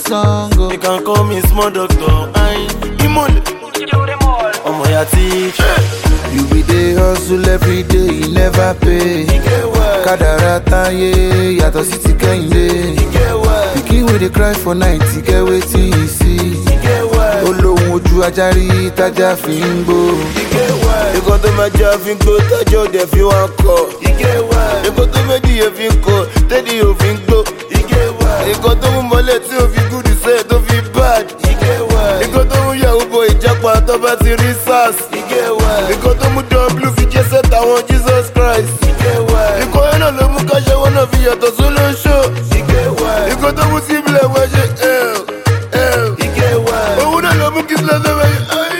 song. Oh. You can call me small doctor. Imole. Ọmọ ya teacher. You be dey hustle every day, you never pay. Kádàrá táyé yàtọ̀ sí ti Kẹ́hìndé. Pikin wey dey cry for night, he get wetin he see. Olóhùn ojú ajá rí tájà fi ń gbó. Nǹkan tó máa jẹ́ àfi ń gbó tájọ́ òde fi wá kọ̀. Nǹkan tó méjì yẹn fi ń kọ̀ tẹ́lẹ̀ òfin gbó. Nǹkan tó mú mọ́lẹ̀ tí òfin gúdù sẹ́yìn tó fi bad. Nǹkan tó mú yàwó bọ ìjápa tó bá ti rí SARS. Nǹkan tó mú W fi jẹ́ sẹ́ta àwọn Jesus Christ. Nǹkan yẹn náà ló mú káṣẹ́ wọn náà fi yàtọ̀ sólóṣó. Nǹkan tó mú síbílẹ̀ wọ́n ṣe òun náà ló mú kí sílẹ̀ tó wẹ̀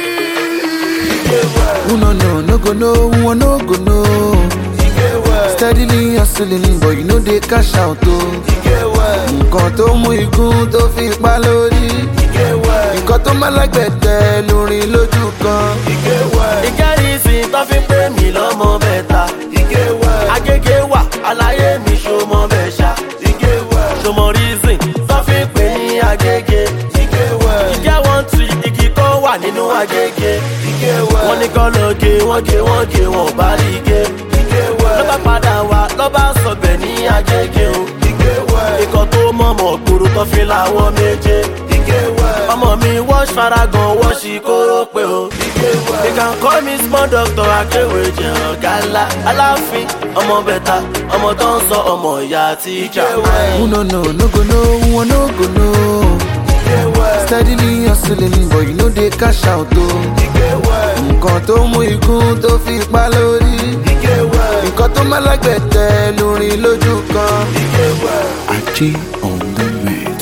Who no go know, who no go know. Steadily hustling, but you know they cash out though. Nǹkan tó mú igun tó fi pa lórí. Nǹkan tó má lágbẹ̀dẹ̀ lórin lójú kan. Ìkẹ́rìsìn tó fi pé mi lọ́mọ bẹ́ta. Agége wà, aláyé mi ṣomọ bẹ́ṣà. Ṣomọ reason tó fi pé ní Agége. Ìkẹ́ wọ́n tu igi kan wà nínú Agége. Wọ́n ní kọ́ lọ gé, wọ́n bá rí gé. Ló bá padà wá, ló bá sọ̀bẹ̀ ní Agége o. Ikọ̀ tó mọ̀mọ̀ gbòòrò tó fi láwọ́ méje. Ọmọ mi wash faragan, wash ìkóró pé o. You can call me small doctor, akéwé jẹ ọ̀gá ńlá. Aláàfin, ọmọ bẹ̀ta, ọmọ tó ń sọ ọmọ ìyá teacher. Who no go know, who no go know. Steadily hustling, but you know they cash out though. Nǹkan tó mú igun tó fi pa lórí. Nǹkan tó má lágbẹ̀dẹ̀ lórin lójú kan. Ajé on the mix.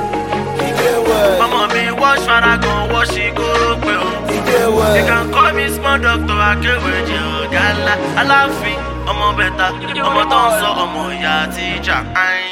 Ọmọ mi wash faragan, wash ìkóró pé o. You can call me small doctor, akéwé jẹ ọ̀gá ńlá. Aláàfin, ọmọ bẹ̀ta, ọmọ tó ń sọ ọmọ ìyá teacher.